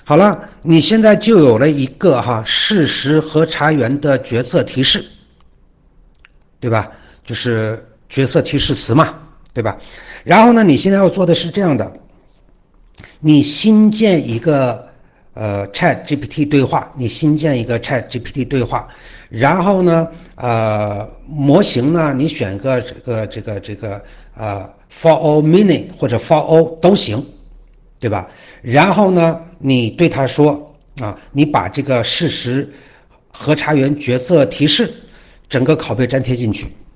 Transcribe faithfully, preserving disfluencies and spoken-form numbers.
好了，你现在就有了一个哈事实核查员的角色提示，对吧？就是角色提示词嘛，对吧？然后呢，你现在要做的是这样的，你新建一个呃 Chat G P T 对话，你新建一个 Chat G P T 对话，然后呢，呃，模型呢，你选个这个这个这个呃 for all meaning 或者 for all 都行，对吧？然后呢，你对他说啊，你把这个事实核查员角色提示整个拷贝粘贴进去。